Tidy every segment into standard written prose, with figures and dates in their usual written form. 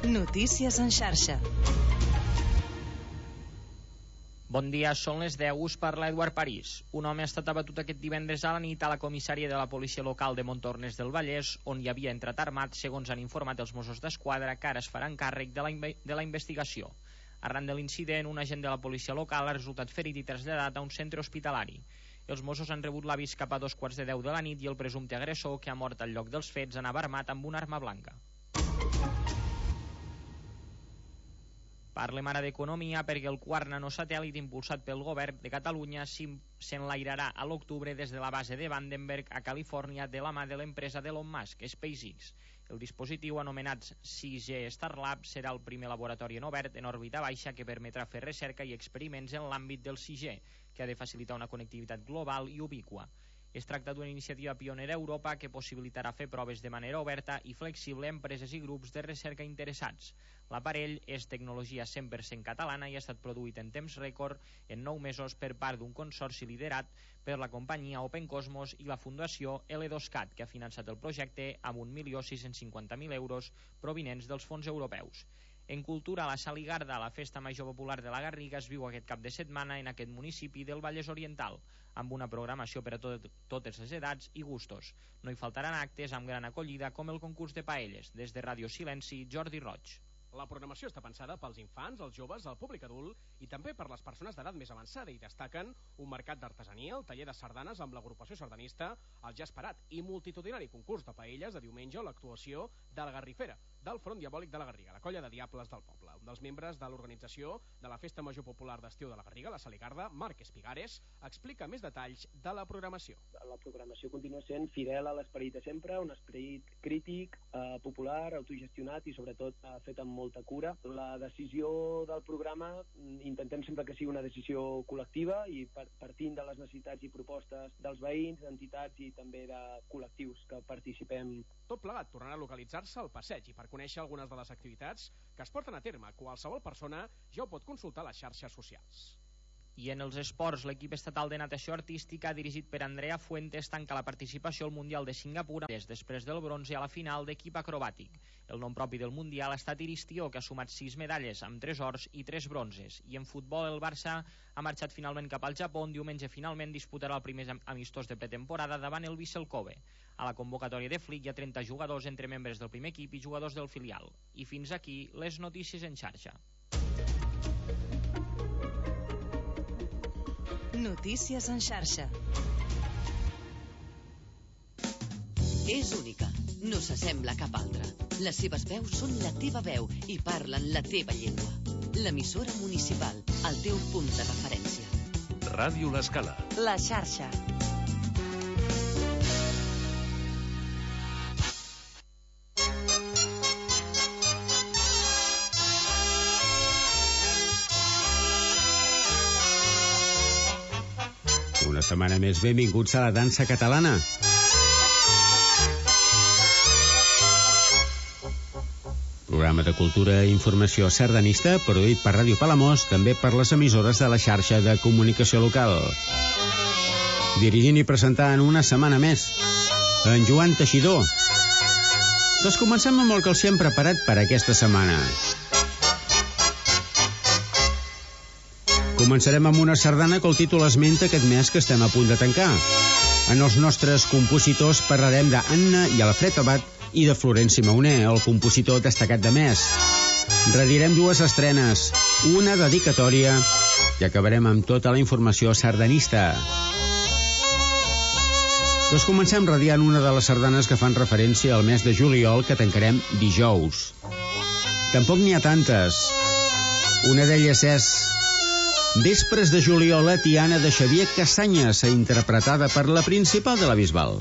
Notícies en xarxa. Bon dia, són les 10, us parla Eduard París. Un home ha estat abatut aquest divendres a la nit a la comissària de la policia local de Montornès del Vallès, on hi havia entrat armat, segons han informat els Mossos d'Esquadra, que ara es faran càrrec de la investigació. Arran de l'incident, un agent de la policia local ha resultat ferit i traslladat a un centre hospitalari. Els Mossos han rebut l'avís cap a 2:15 de la nit i el presumpte agressor, que ha mort al lloc dels fets, anava armat amb una arma blanca. Parlem ara d'economia, perquè el quart nanosatèl·lit impulsat pel govern de Catalunya s'enlairarà a l'octubre des de la base de Vandenberg a Califòrnia de la mà de l'empresa d'Elon Musk, SpaceX. El dispositiu, anomenat 6G Starlab, serà el primer laboratori en obert en òrbita baixa que permetrà fer recerca i experiments en l'àmbit del 6G, que ha de facilitar una connectivitat global i ubíqua. Es tracta d'una iniciativa pionera a Europa que possibilitarà fer proves de manera oberta i flexible a empreses i grups de recerca interessats. L'aparell és tecnologia 100% catalana i ha estat produït en temps rècord en 9 mesos per part d'un consorci liderat per la companyia Open Cosmos i la Fundació L2CAT, que ha finançat el projecte amb 1.650.000 euros provinents dels fons europeus. En cultura, la Saligarda, la festa major popular de la Garriga, es viu aquest cap de setmana en aquest municipi del Vallès Oriental, amb una programació per a totes les edats i gustos. No hi faltaran actes amb gran acollida com el concurs de paelles. Des de Ràdio Silenci, Jordi Roig. La programació està pensada pels infants, els joves, el públic adult i també per les persones d'edat més avançada, i destaquen un mercat d'artesania, el taller de sardanes amb l'agrupació sardanista, el ja esperat i multitudinari concurs de paelles de diumenge o l'actuació de la Garrifera, del Front Diabòlic de la Garriga, la colla de diables del poble. Un dels membres de l'organització de la Festa Major Popular d'Estiu de la Garriga, la Saligarda, Marc Espigares, explica més detalls de la programació. La programació continua sent fidel a l'esperit de sempre, un esperit crític, popular, autogestionat i sobretot fet amb molta cura. La decisió del programa intentem sempre que sigui una decisió col·lectiva i partint de les necessitats i propostes dels veïns, d'entitats i també de col·lectius que participem. Tot plegat tornarà a localitzar-se al passeig, i per conèixer algunes de les activitats que es porten a terme, qualsevol persona ja ho pot consultar a les xarxes socials. I en els esports, l'equip estatal de natació artística, dirigit per Andrea Fuentes, tanca la participació al Mundial de Singapur després del bronze a la final d'equip acrobàtic. El nom propi del Mundial ha estat Iristió, que ha sumat 6 medalles, amb 3 ors i 3 bronzes. I en futbol, el Barça ha marxat finalment cap al Japó, on diumenge finalment disputarà el primer amistós de pretemporada davant el Vissel Kobe. A la convocatòria de Flick hi ha 30 jugadors entre membres del primer equip i jugadors del filial. I fins aquí les notícies en xarxa. Notícies en xarxa. És única, no s'assembla a cap altra. Les seves veus són la teva veu i parlen la teva llengua. L'emissora municipal, el teu punt de referència. Ràdio L'Escala. La xarxa. Una setmana més, benvinguts a la dansa catalana. Programa de cultura i informació sardanista, produït per Ràdio Palamós, també per les emissores de la xarxa de comunicació local. Dirigint i presentant una setmana més, en Joan Teixidor. Doncs comencem amb el que els hem preparat per aquesta setmana. Començarem amb una sardana que el títol esmenta aquest mes que estem a punt de tancar. En els nostres compositors parlarem d'Anna i Alfred Abad i de Florenci Mauner, el compositor destacat de mes. Redirem 2 estrenes, una dedicatòria i acabarem amb tota la informació sardanista. Doncs comencem radiant una de les sardanes que fan referència al mes de juliol, que tancarem dijous. Tampoc n'hi ha tantes. Una d'elles és Vespres de juliol a Tiana, de Xavier Cassanyes, interpretada per la Principal de la Bisbal.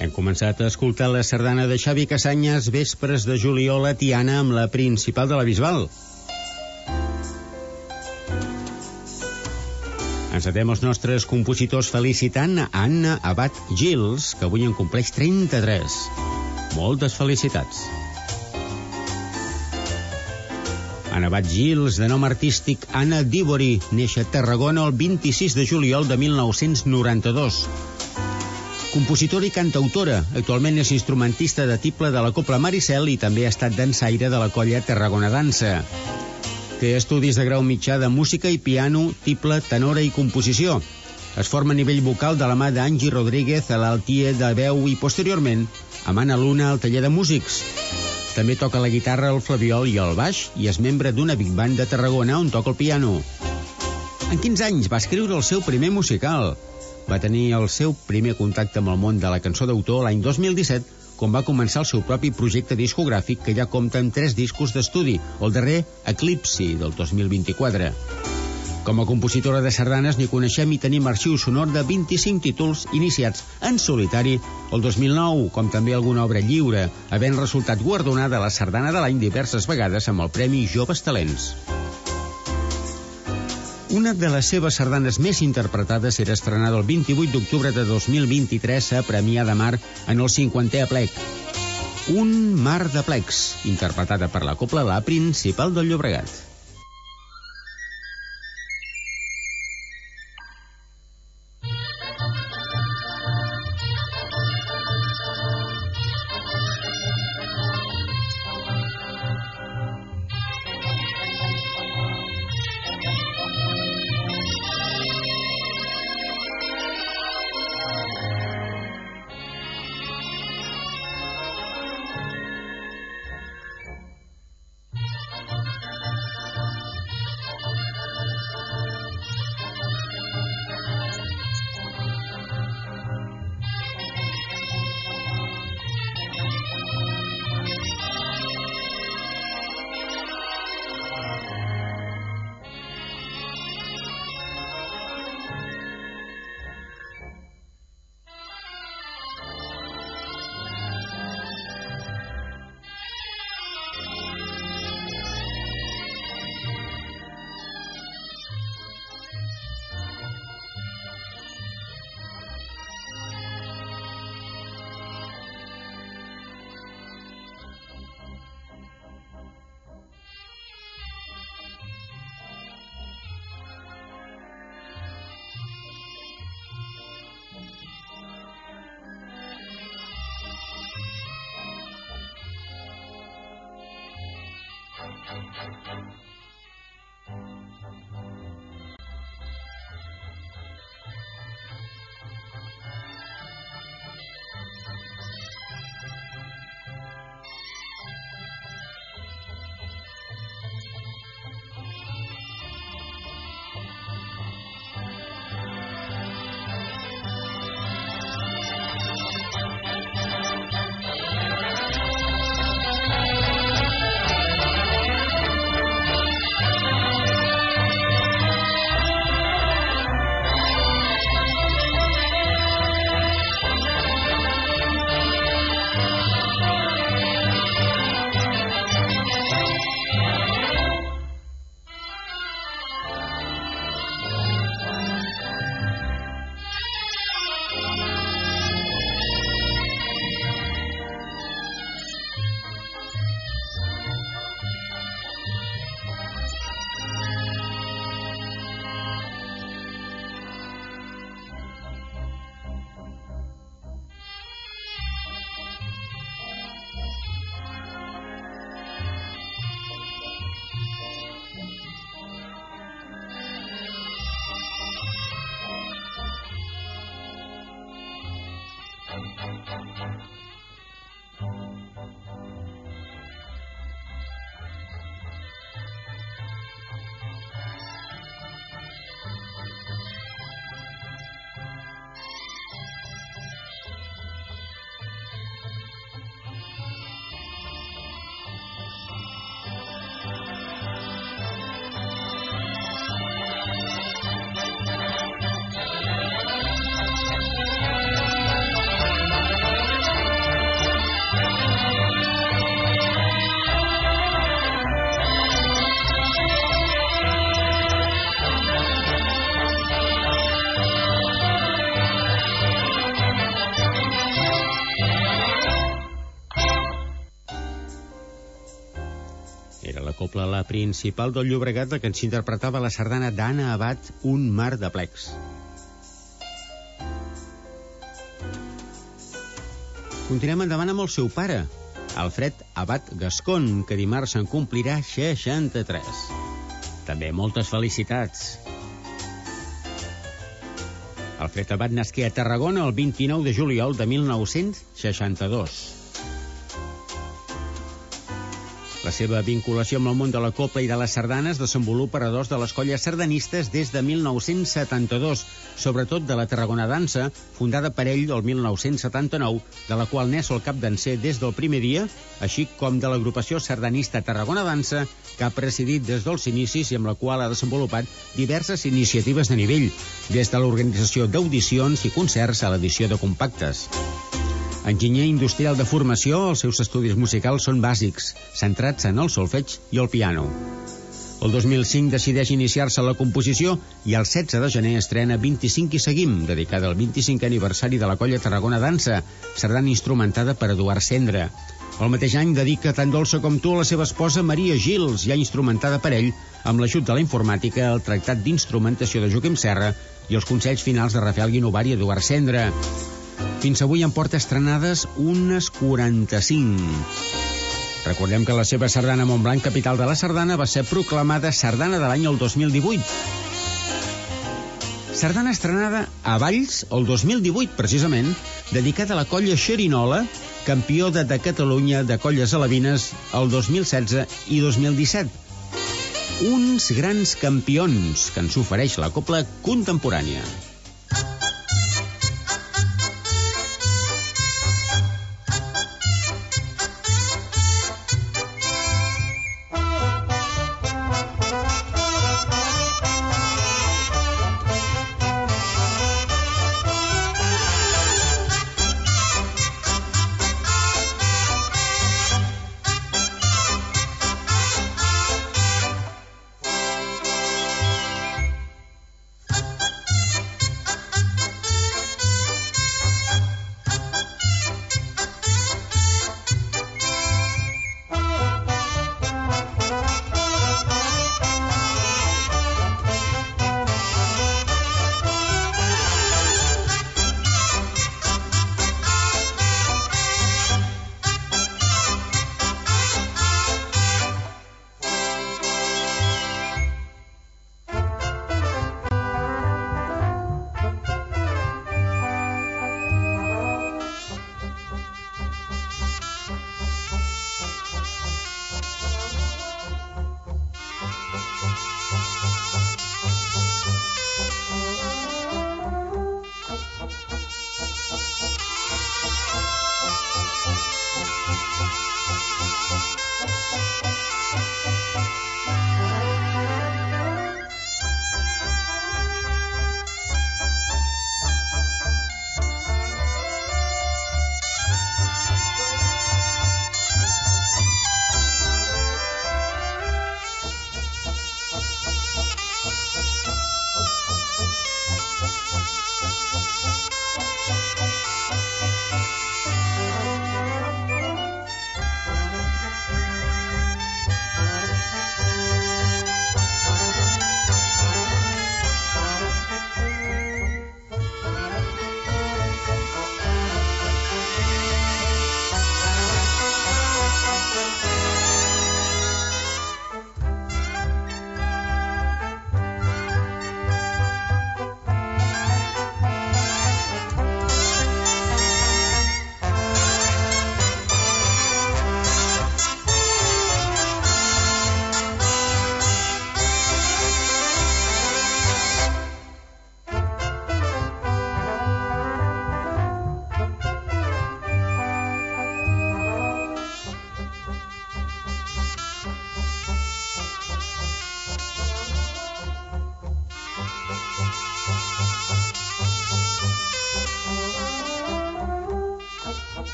Hem començat a escoltar la sardana de Xavi Casanyes, Vespres de juliol a Tiana, amb la principal de la Bisbal. Encetem els nostres compositors felicitant a Anna Abad Gils, que avui en compleix 33. Moltes felicitats. Anna Abad Gils, de nom artístic Anna Dívori, neix a Tarragona el 26 de juliol de 1992. Compositora i cantautora, actualment és instrumentista de tible de la Cobla Maricel i també ha estat dansaire de la colla Tarragona Dansa. Té estudis de grau mitjà de música i piano, tiple, tenora i composició. Es forma a nivell vocal de la mà d'Angie Rodríguez a l'altier de veu i posteriorment amb Anna Luna al taller de músics. També toca la guitarra, el flabiol i el baix i és membre d'una big band de Tarragona on toca el piano. En 15 anys va escriure el seu primer musical. Va tenir el seu primer contacte amb el món de la cançó d'autor l'any 2017, quan va començar el seu propi projecte discogràfic que ja compta amb 3 discos d'estudi, el darrer Eclipsi, del 2024. Com a compositora de sardanes n'hi coneixem i tenim arxiu sonor de 25 títols iniciats en solitari el 2009, com també alguna obra lliure, havent resultat guardonada a la sardana de l'any diverses vegades amb el Premi Joves Talents. Una de les seves sardanes més interpretades era estrenada el 28 d'octubre de 2023 a Premià de Mar en el 50è aplec. Un mar de plecs, interpretada per la Cobla La Principal del Llobregat. la principal del Llobregat, la que ens interpretava la sardana d'Anna Abad, Un mar de plecs. Continuem endavant amb el seu pare, Alfred Abad Gascon, que dimarts se'n complirà 63. També moltes felicitats. Alfred Abad nasqué a Tarragona el 29 de juliol de 1962. La seva vinculació amb el món de la copla i de les sardanes desenvolupa a redós de les colles sardanistes des de 1972, sobretot de la Tarragona Dansa, fundada per ell el 1979, de la qual n'és el capdanser des del primer dia, així com de l'agrupació sardanista Tarragona Dansa, que ha presidit des dels inicis i amb la qual ha desenvolupat diverses iniciatives de nivell, des de l'organització d'audicions i concerts a l'edició de compactes. Enginyer industrial de formació, els seus estudis musicals són bàsics, centrats en el solfeig i el piano. El 2005 decideix iniciar-se a la composició i el 16 de gener estrena 25 i seguim, dedicada al 25è aniversari de la colla Tarragona Dansa, sardana instrumentada per Eduard Cendra. El mateix any dedica Tan dolça com tu a la seva esposa Maria Gils, ja instrumentada per ell, amb l'ajut de la informàtica, el tractat d'instrumentació de Joaquim Serra i els consells finals de Rafael Guinovar i Eduard Cendra. Fins avui en porta estrenades unes 45. Recordem que la seva sardana Montblanc, capital de la sardana, va ser proclamada sardana de l'any el 2018. Sardana estrenada a Valls el 2018, precisament, dedicada a la colla Xerinola, campió de Catalunya de colles alevines el 2016 i 2017. Uns grans campions que ens ofereix la copla contemporània.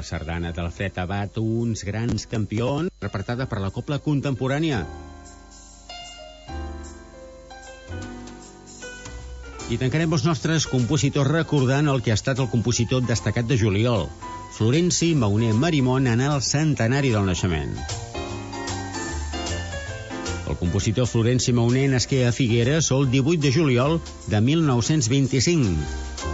sardana d'Alfred Abat, uns grans campions, interpretada per la cobla contemporània. I tancarem els nostres compositors recordant el que ha estat el compositor destacat de juliol, Florenci Mauner Marimon, en el centenari del naixement. El compositor Florenci Mauner nasqué a Figueres el 18 de juliol de 1925.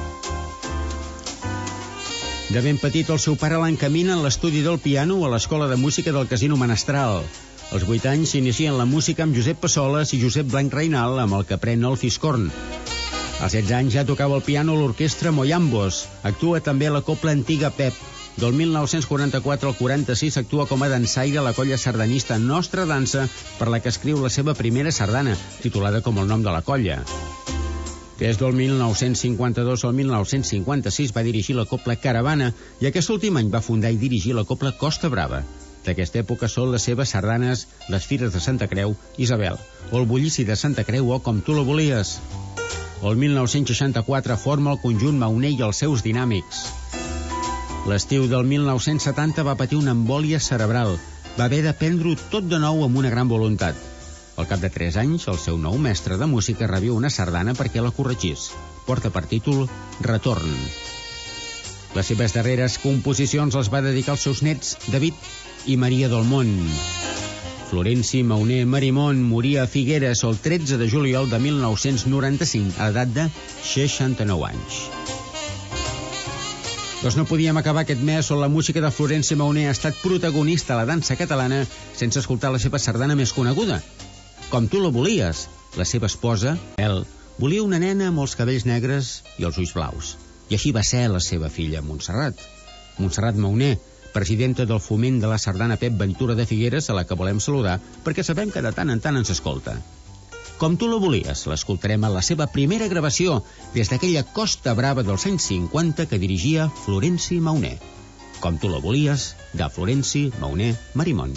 De ben petit, el seu pare l'encamina en l'estudi del piano a l'Escola de Música del Casino Menestral. Als 8 anys s'inicia en la música amb Josep Passoles i Josep Blanc Reinal, amb el que pren el fiscorn. Als 16 anys ja tocava el piano a l'orquestra Moyambos. Actua també a la cobla Antiga Pep. Del 1944 al 46 actua com a dansaire a la colla sardanista Nostra Dansa, per la que escriu la seva primera sardana, titulada com el nom de la colla. Des del 1952 al 1956 va dirigir la cobla Caravana i aquest últim any va fundar i dirigir la cobla Costa Brava. D'aquesta època són les seves sardanes Les Fires de Santa Creu, Isabel, o El Bullici de Santa Creu o Com tu la volies. El 1964 forma el conjunt Mauner i els seus dinàmics. L'estiu del 1970 va patir una embòlia cerebral. Va haver d'aprendre-ho tot de nou amb una gran voluntat. Al cap de 3 anys, el seu nou mestre de música reviu una sardana perquè la corregís. Porta per títol Retorn. Les seves darreres composicions les va dedicar als seus nets, David i Maria del Món. Florenci Mauner Marimon moria a Figueres el 13 de juliol de 1995, a l'edat de 69 anys. Doncs no podíem acabar aquest mes on la música de Florenci Mauner ha estat protagonista a la dansa catalana sense escoltar la seva sardana més coneguda. Com tu la volies. La seva esposa, El, volia una nena amb els cabells negres i els ulls blaus. I així va ser la seva filla, Montserrat. Montserrat Mauner, presidenta del Foment de la Sardana Pep Ventura de Figueres, a la que volem saludar, perquè sabem que de tant en tant ens escolta. Com tu la volies, l'escoltarem a la seva primera gravació des d'aquella Costa Brava dels anys 50 que dirigia Florenci Mauner. Com tu la volies, de Florenci Mauner Marimon.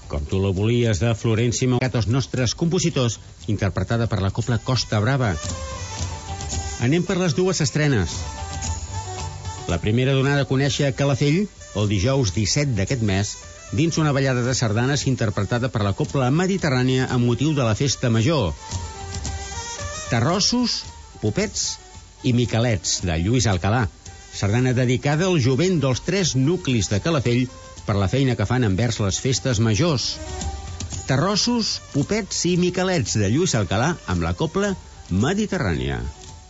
Com tu la volies, de Florenci Maugat, els nostres compositors, interpretada per la Cobla Costa Brava. Anem per les dues estrenes. La primera donada a conèixer a Calafell, el dijous 17 d'aquest mes, dins una ballada de sardanes interpretada per la Cobla Mediterrània amb motiu de la Festa Major. Terrossos, Popets i Miquelets, de Lluís Alcalà. Sardana dedicada al jovent dels 3 nuclis de Calafell per la feina que fan envers les festes majors. Terrossos, Popets i Miquelets, de Lluís Alcalà, amb la Cobla Mediterrània.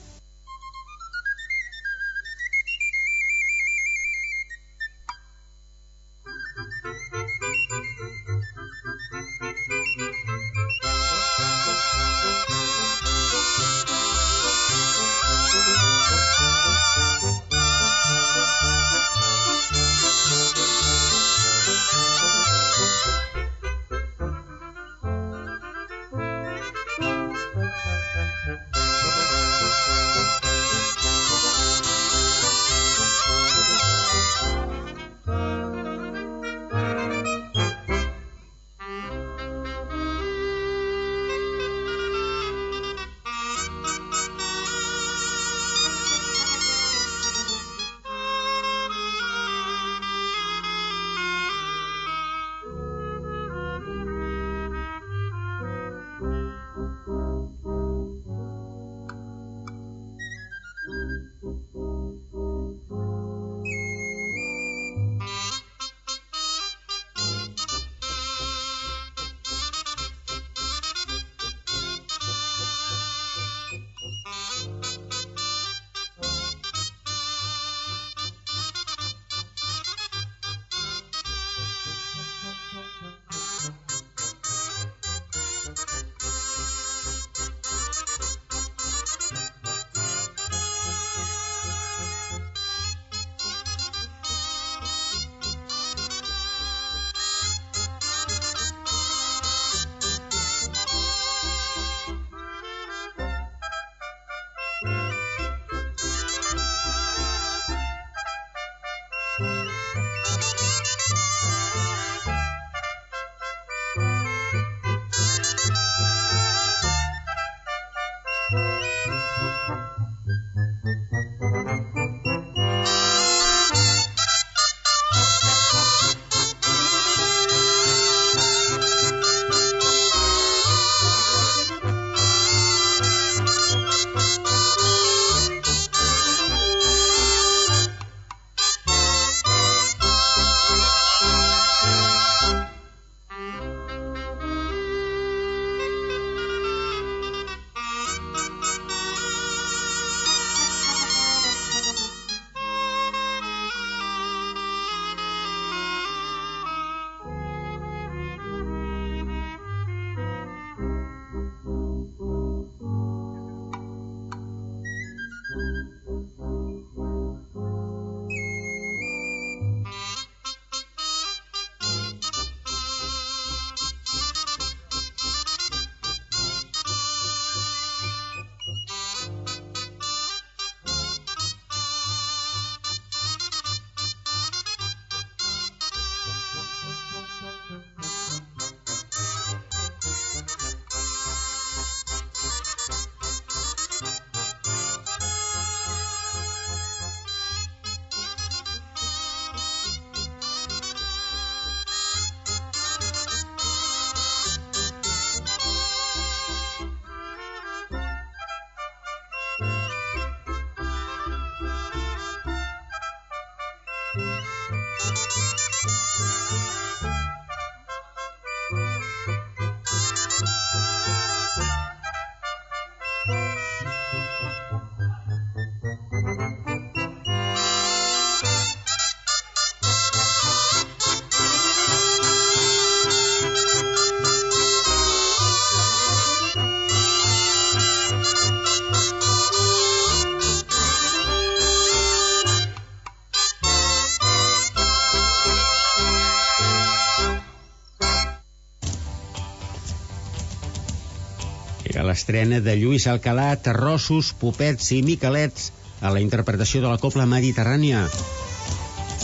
Era l'estrena de Lluís Alcalà, Terrossos, Popets i Miquelets a la interpretació de la Cobla Mediterrània.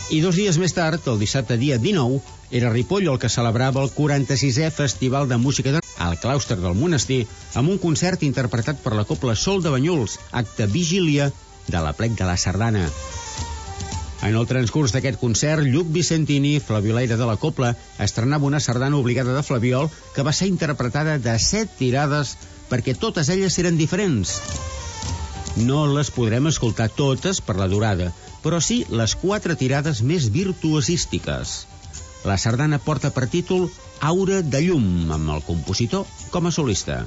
I 2 dies més tard, el dissabte dia 19, era Ripoll el que celebrava el 46è Festival de Música al claustre del monestir, amb un concert interpretat per la Cobla Sol de Banyuls, acte vigília de l'Aplec de la Sardana. En el transcurs d'aquest concert, Lluc Vicentini, flabiolaire de la Cobla, estrenava una sardana obligada de flabiol que va ser interpretada de 7 tirades perquè totes elles eren diferents. No les podrem escoltar totes per la durada, però sí les 4 tirades més virtuosístiques. La sardana porta per títol Aura de llum, amb el compositor com a solista.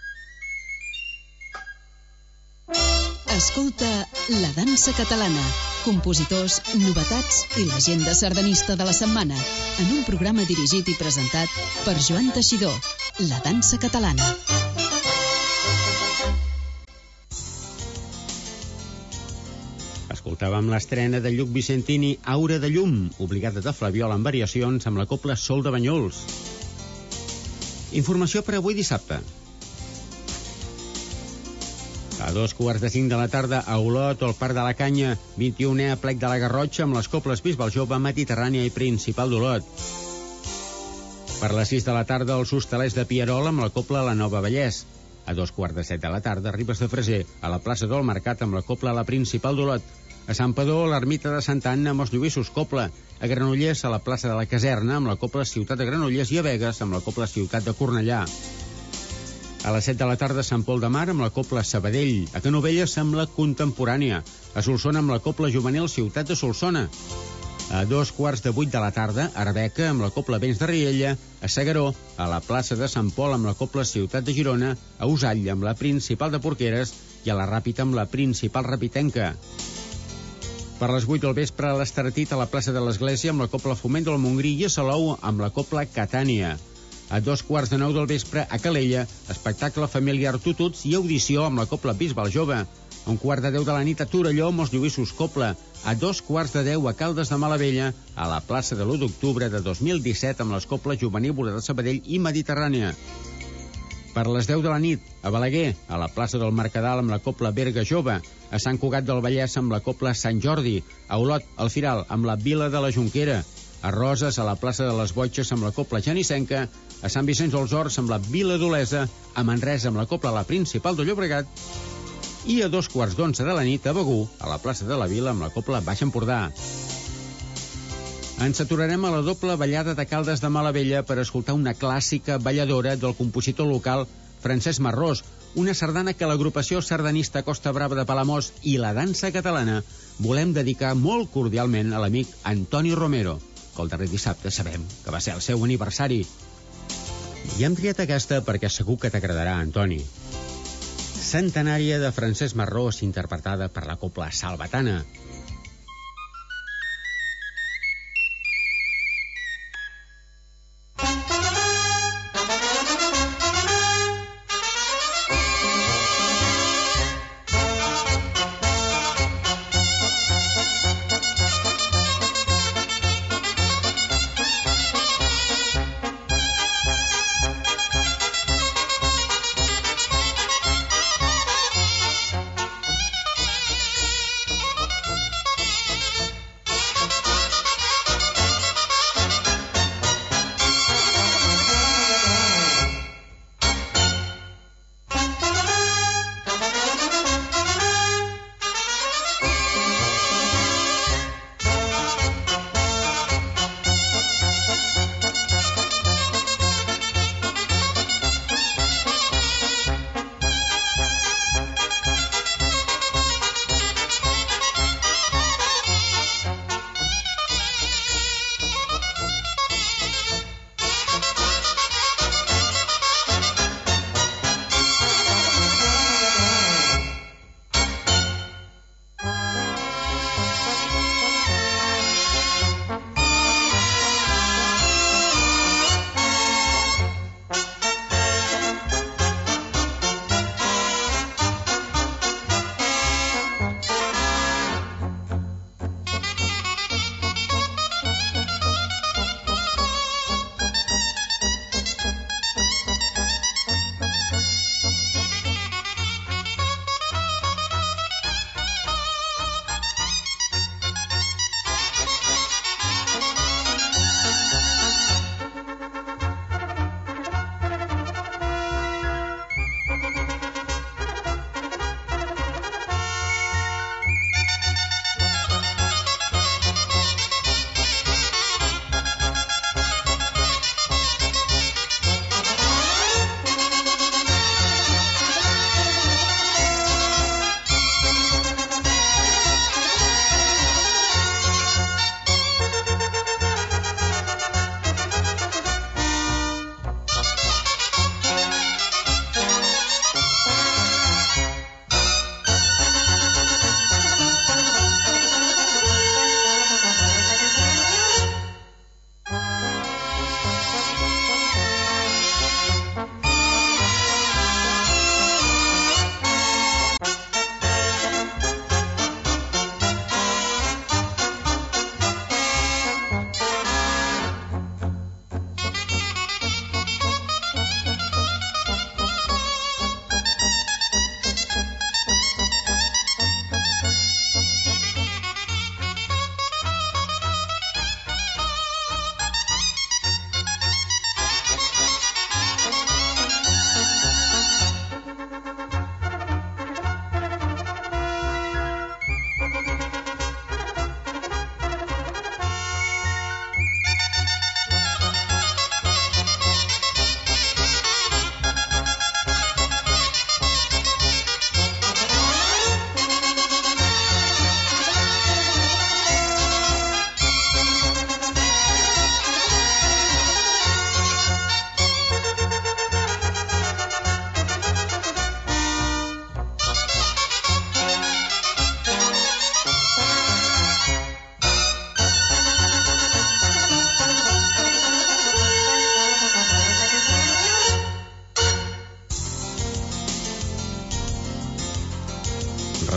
Escolta La dansa catalana compositors, novetats i l'agenda sardanista de la setmana, en un programa dirigit i presentat per Joan Teixidor, La dansa catalana. Escoltàvem l'estrena de Lluc Vicentini, Aura de llum, obligada de Flabiol en variacions amb la cobla Sol de Banyuls. Informació per avui dissabte. A 2:45 de la tarda, a Olot, al Parc de la Canya, 21è Plec de la Garrotxa amb les coples Bisbal Jove, Mediterrània i Principal d'Olot. Per les 6 de la tarda, els Hostalers de Pierol amb la copla La Nova Vallès. A 2:15 de la tarda, Ribes de Freser, a la plaça del Mercat amb la copla La Principal d'Olot. A Sant Padó, l'ermita de Santa Anna amb els Lluïssos Copla. A Granollers, a la plaça de la Caserna amb la copla Ciutat de Granollers, i a Begues amb la copla Ciutat de Cornellà. A les 7 de la tarda, Sant Pol de Mar amb la copla Sabadell. A Canovelles amb la Contemporània. A Solsona amb la copla juvenil Ciutat de Solsona. A 2:15 de la tarda, Arbeca amb la copla Vents de Riella. A Segaró, a la plaça de Sant Pol amb la copla Ciutat de Girona. A Usall amb la Principal de Porqueres i a la Ràpita amb la Principal Rapitenca. Per les 8 del vespre, a l'Estartit, a la plaça de l'Església amb la copla Foment del Montgrí, i a Salou amb la copla Catània. A 2:15 del vespre, a Calella, espectacle familiar Tututs i audició amb la copla Bisbal Jove. A 1:15 de la nit, a Torelló amb els Lluïssos Copla. A 2:15 a Caldes de Malavella, a la plaça de l'1 d'octubre de 2017 amb les coples Juvenívola de Sabadell i Mediterrània. Per les 10 de la nit, a Balaguer, a la plaça del Mercadal amb la copla Berga Jove. A Sant Cugat del Vallès amb la copla Sant Jordi. A Olot, al Firal, amb la Vila de la Jonquera. A Roses, a la plaça de les Boixes amb la copla Genissenca. A Sant Vicenç dels Horts amb la Vila d'Olesa. A Manresa amb la copla La Principal de Llobregat. I a 2:15 de la nit, a Begur, a la plaça de la Vila amb la copla Baix Empordà. Ens aturarem a la doble ballada de Caldes de Malavella per escoltar una clàssica balladora del compositor local Francesc Marrós, una sardana que l'agrupació sardanista Costa Brava de Palamós i la dansa catalana volem dedicar molt cordialment a l'amic Antoni Romero, que el darrer dissabte sabem que va ser el seu aniversari. I hem triat aquesta perquè segur que t'agradarà, Antoni. Centenària de Francesc Marrós, interpretada per la copla Salvatana.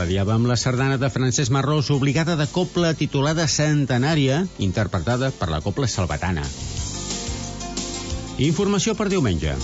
Radiàvem la sardana de Francesc Marrós, obligada de copla titulada Centenària, interpretada per la copla salvatana. Informació per diumenge.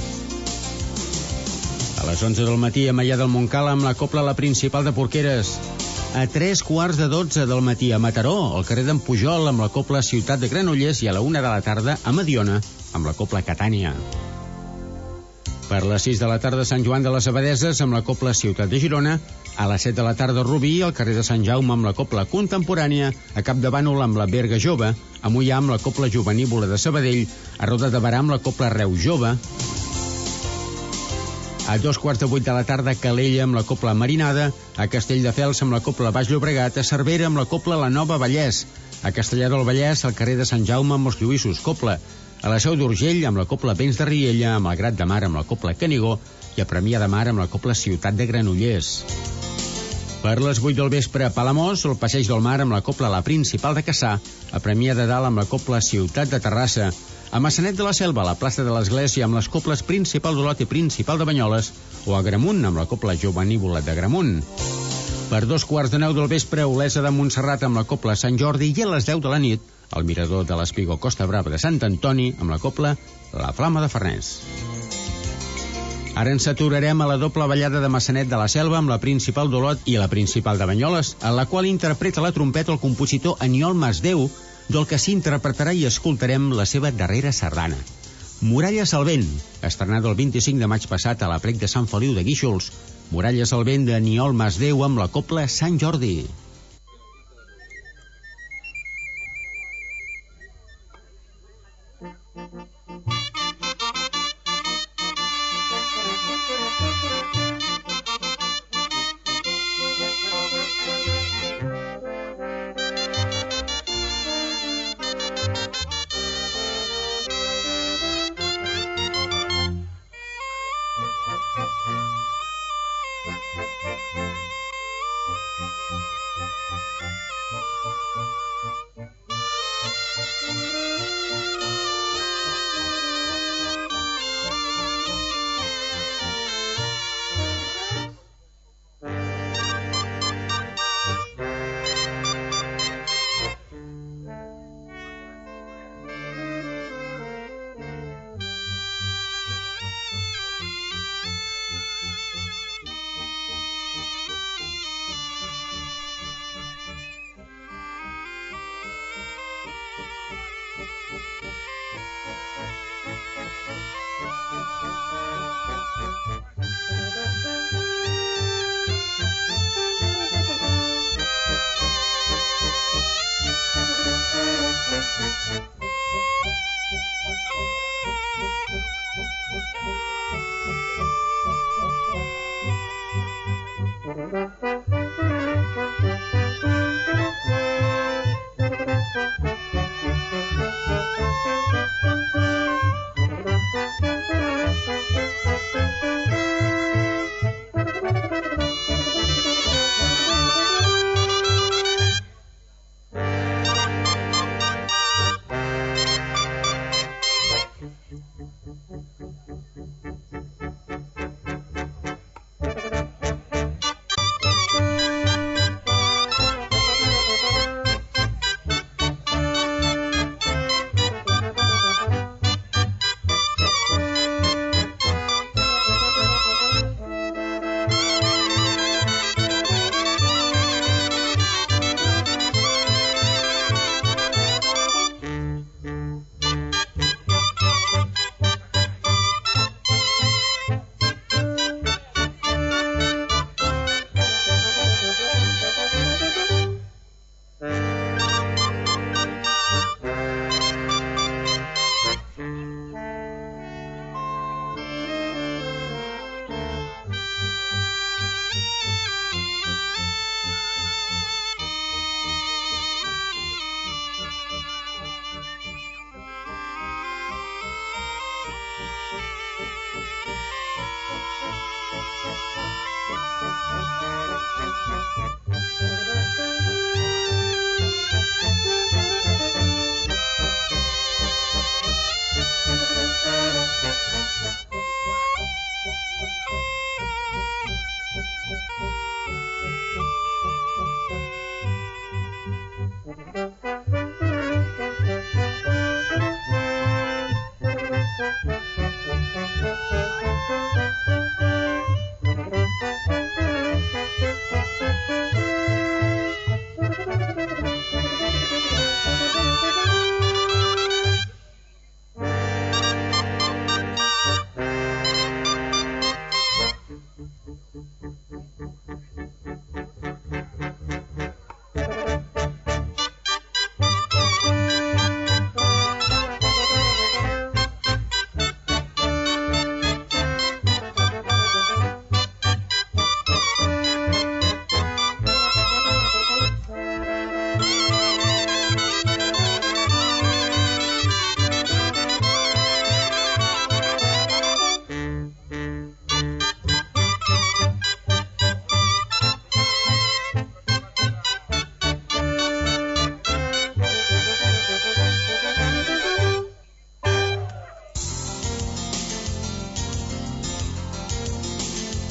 A les 11 del matí a Maià del Montcal amb la copla La Principal de Porqueres. A 3:45 del matí a Mataró, al carrer d'en Pujol, amb la copla Ciutat de Granollers, i a la 1 de la tarda a Mediona, amb la copla Catània. Per les 6 de la tarda a Sant Joan de les Abadeses amb la copla Ciutat de Girona, a les 7 de la tarda a Rubí, al carrer de Sant Jaume amb la copla Contemporània, a Capdavànol amb la Berga Jove, a Moià amb la copla Jovenívola de Sabadell, a Roda de Barà amb la copla Reus Jove, a 7:45 de la tarda a Calella amb la copla Marinada, a Castelldefels amb la copla Baix Llobregat, a Cervera amb la copla La Nova Vallès, a Castellar del Vallès al carrer de Sant Jaume amb els Lluïssos copla, a la Seu d'Urgell amb la copla Vents de Riella, a Malgrat de Mar amb la copla Canigó i a Premià de Mar amb la copla Ciutat de Granollers. Per les 8 del vespre a Palamós, al Passeig del Mar amb la copla La Principal de Cassà, a Premià de Dalt amb la copla Ciutat de Terrassa, a Massanet de la Selva, a la plaça de l'Església amb les coples Principal d'Olot i Principal de Banyoles, o a Gramunt amb la copla Jovenívola de Gramunt. Per 8:45 del vespre a Olesa de Montserrat amb la copla Sant Jordi, i a les 10 de la nit al mirador de l'Espigó Costa Brava de Sant Antoni amb la copla La Flama de Farners. Ara ens aturarem a la doble ballada de Massanet de la Selva amb la Principal d'Olot i la Principal de Banyoles, en la qual interpreta la trompeta el compositor Aniol Masdeu, del que s'interpretarà i escoltarem la seva darrera sardana. Muralles al vent, estrenada el 25 de maig passat a l'Aplec de Sant Feliu de Guíxols. Muralles al vent d'Aniol Masdeu amb la copla Sant Jordi.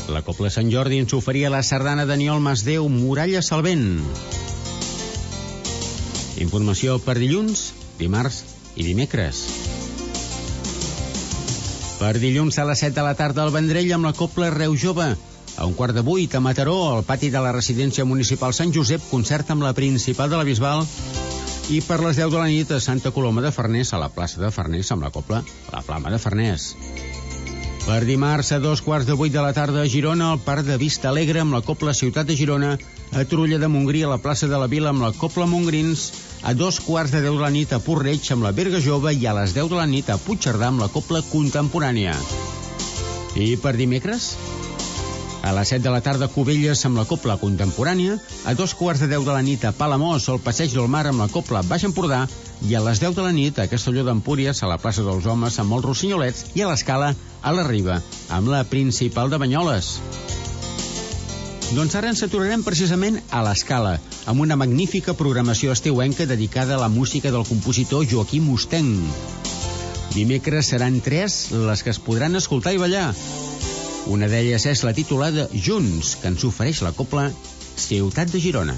La Cobla Sant Jordi ens oferia la sardana d'Aniol Masdeu, Muralles al vent. Informació per dilluns, dimarts i dimecres. Per dilluns a les 7 de la tarda al Vendrell amb la Cobla Reu Jove. A 7:15 a Mataró, al pati de la residència municipal Sant Josep, concert amb la principal de la Bisbal. I per les 10 de la nit a Santa Coloma de Farners, a la plaça de Farners, amb la Cobla La Flama de Farners. Per dimarts a 7:15 de la tarda a Girona, al Parc de Vista Alegre amb la Cobla Ciutat de Girona, a Torroella de Montgrí a la plaça de la Vila amb la Cobla Montgrins, a 2:15 de la nit a Porreig amb la Berga Jove i a les 10 de la nit a Puigcerdà amb la Cobla Contemporània. I per dimecres, a les 7 de la tarda a Cubelles amb la Cobla Contemporània, a 2:15 de la nit a Palamós al Passeig del Mar amb la Cobla Baix Empordà i a les 10 de la nit a Castelló d'Empúries a la plaça dels Homes amb els Rossinyolets i a l'Escala a la Riba amb la principal de Banyoles. Doncs ara ens aturarem precisament a l'Escala amb una magnífica programació estiuenca dedicada a la música del compositor Joaquim Mustenc. Dimecres seran 3 les que es podran escoltar i ballar. Una d'elles és la titulada Junts, que ens ofereix la Cobla Ciutat de Girona.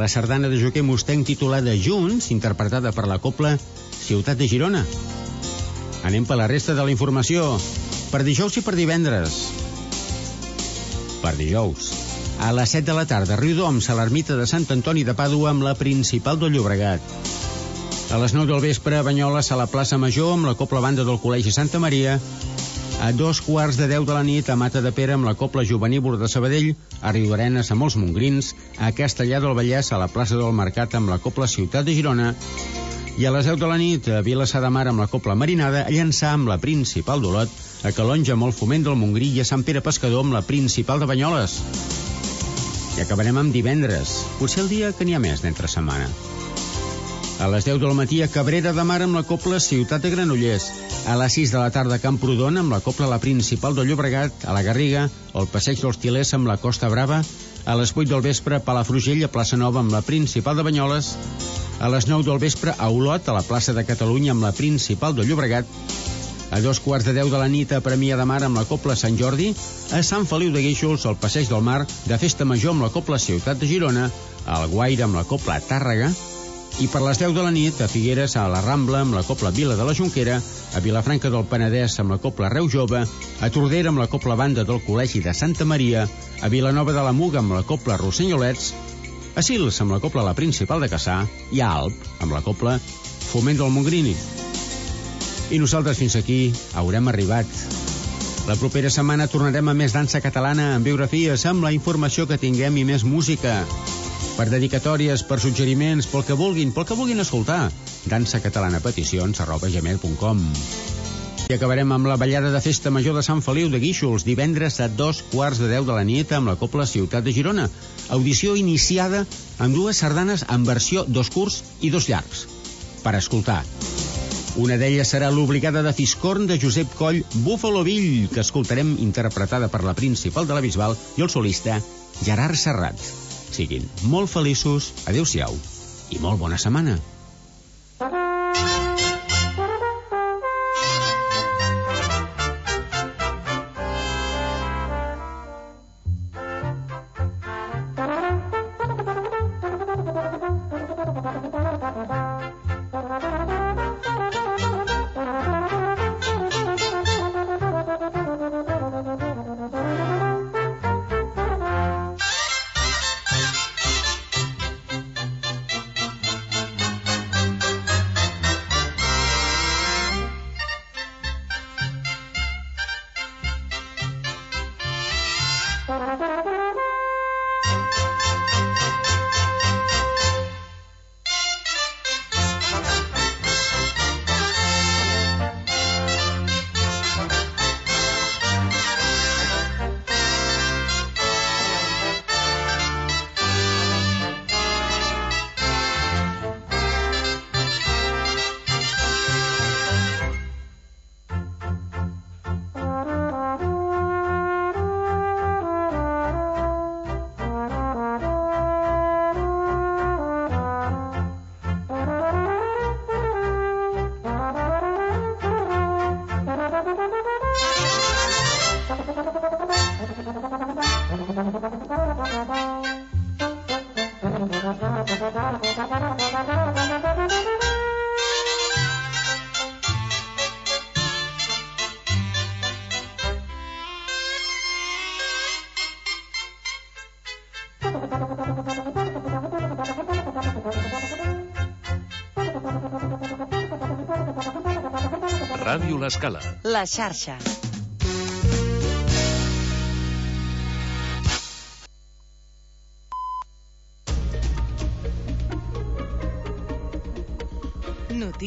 la sardana de Joaquim Mustenc titulada Junts, interpretada per la cobla Ciutat de Girona. Anem per la resta de la informació. Per dijous i per divendres. Per dijous. A les 7 de la tarda, Riudoms, a l'ermita de Sant Antoni de Pàdua amb la principal del Llobregat. A les 9 del vespre, a Banyoles, a la plaça Major, amb la cobla banda del Col·legi Santa Maria. A 2:15 de la nit, a Mata de Pere, amb la cobla Jovenívor de Sabadell. A Riudarenes, amb els Mongrins. A Castellà del Vallès, a la plaça del Mercat, amb la cobla Ciutat de Girona. I a les 10 de la nit, a Vilassar de Mar, amb la cobla Marinada. A Llançà, amb la principal d'Olot. A Calonja, amb el Foment del Montgrí. I a Sant Pere Pescador, amb la principal de Banyoles. I acabarem amb divendres, potser el dia que n'hi ha més d'entre setmana. A les 10 del matí a Cabrera de Mar amb la cobla Ciutat de Granollers. A les 6 de la tarda a Camprodon amb la cobla La Principal del Llobregat. A la Garriga, al Passeig dels Tilers amb la Costa Brava. A les 8 del vespre a Palafrugell, a Plaça Nova amb la Principal de Banyoles. A les 9 del vespre a Olot, a la plaça de Catalunya amb la Principal del Llobregat. A 2:15 de la nit a Premià de Mar amb la cobla Sant Jordi. A Sant Feliu de Guíxols, al Passeig del Mar, de Festa Major amb la cobla Ciutat de Girona. A Alguaire amb la cobla Tàrrega. I per les 10 de la nit a Figueres, a la Rambla amb la cobla Vila de la Jonquera. A Vilafranca del Penedès amb la cobla Reu Jove. A Tordera amb la cobla banda del Col·legi de Santa Maria. A Vilanova de la Muga amb la cobla Rossinyolets. A Sils amb la cobla La Principal de Cassà. I a Alp amb la cobla Foment del Montgrini. I nosaltres fins aquí haurem arribat. La propera setmana tornarem a més dansa catalana, amb biografies, amb la informació que tinguem i més música. Per dedicatòries, per suggeriments, pel que vulguin escoltar. dansacatalanapeticions@gmail.com. I acabarem amb la ballada de Festa Major de Sant Feliu de Guíxols, divendres a 2:15 de la nit amb la cobla Ciutat de Girona. Audició iniciada amb 2 sardanes en versió 2 curts i 2 llargs. Per escoltar. Una d'elles serà l'Obligada de Fiscorn de Josep Coll, Búfalo Bill, que escoltarem interpretada per la Principal de la Bisbal i el solista Gerard Serrat. Siguin molt feliços, adeu-siau i molt bona setmana. Ràdio L'Escala. La xarxa.